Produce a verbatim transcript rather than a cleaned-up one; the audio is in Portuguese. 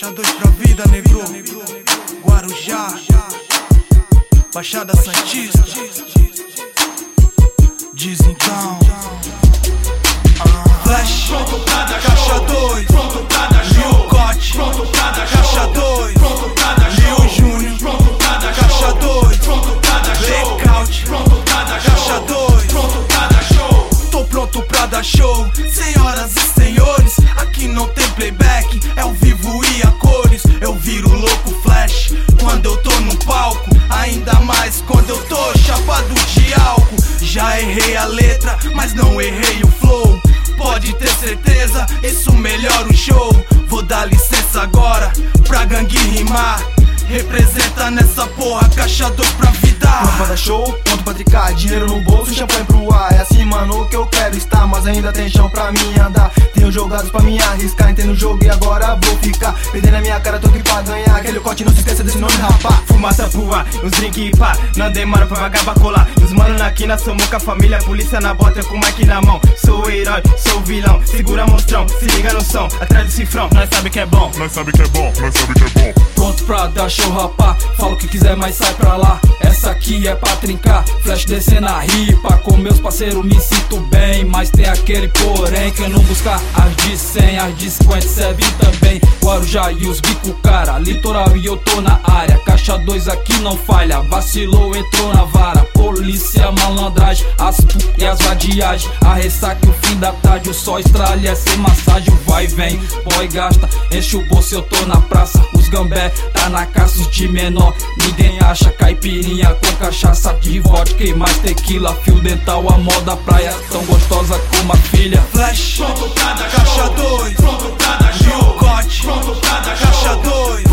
Caixa dois pra vida, negro. Guarujá, Baixada Santista. Diz então. Flash, pronto pra dar Caixa show, dois, pronto pra dar show, Lil Cote, pronto pra dar Caixa show, dois, pronto pra dar Lil show, Júnior, pronto pra dar Caixa show, dois, pronto pra dar show, Blackout, pronto pra dar Caixa show, dois, pronto pra dar show. tô pronto pra dar show. Senhoras e senhores, aqui não tem playback, é ao vivo e a cores. Eu viro louco flash quando eu tô no palco, ainda mais quando eu tô chapado de álcool. Já errei a letra, mas não errei o flow. Pode ter certeza, isso melhora o show. Vou dar licença agora pra gangue rimar. Representa nessa porra, Caixa dois pra vida. Pronto pra dar show, pronto pra tricar, dinheiro no bolso, champanhe pro ar. É assim, mano, que eu quero estar, mas ainda tem chão pra mim andar. Tenho jogados pra me arriscar, entendo o jogo e agora vou ficar. Perdendo a minha cara, tô aqui pra ganhar. Aquele corte, não se esqueça desse nome, rapá. Fumaça pro ar, uns drink e pá, não demora pra vagabar colar. Os mano na quina, somos com a família, polícia na bota, com o mic na mão. Sou o herói, sou o vilão, segura monstrão, se liga no som, atrás do cifrão. Nós sabe que é bom, Nós sabe que é bom, nós sabe que é bom. Pronto pra dar show, rapá, fala o que quiser, mas sai pra lá. Essa aqui é pra trincar, flash descendo a ripa. Com meus parceiros me sinto bem, mas tem aquele porém, que eu não buscar as de cem, as de cinquenta serve também. Guarujá e os bico cara, litoral e eu tô na área. Caixa dois aqui não falha, vacilou, entrou na vara. Polícia, malandragem, as pu e as vadiagem. A ressaca e o fim da tarde, o sol estralha, sem massagem, vai e vem. Boy gasta, enche o bolso, eu tô na praça. Os gambé tá na caça, os de menor, ninguém acha. Caipirinha com cachaça de vodka e mais tequila. Fio dental, a moda praia, tão gostosa como a filha. Flash, Pronto pra dar Caixa show, dois, pronto pra dar Lil show, Cote, pronto pra dar Caixa show, dois,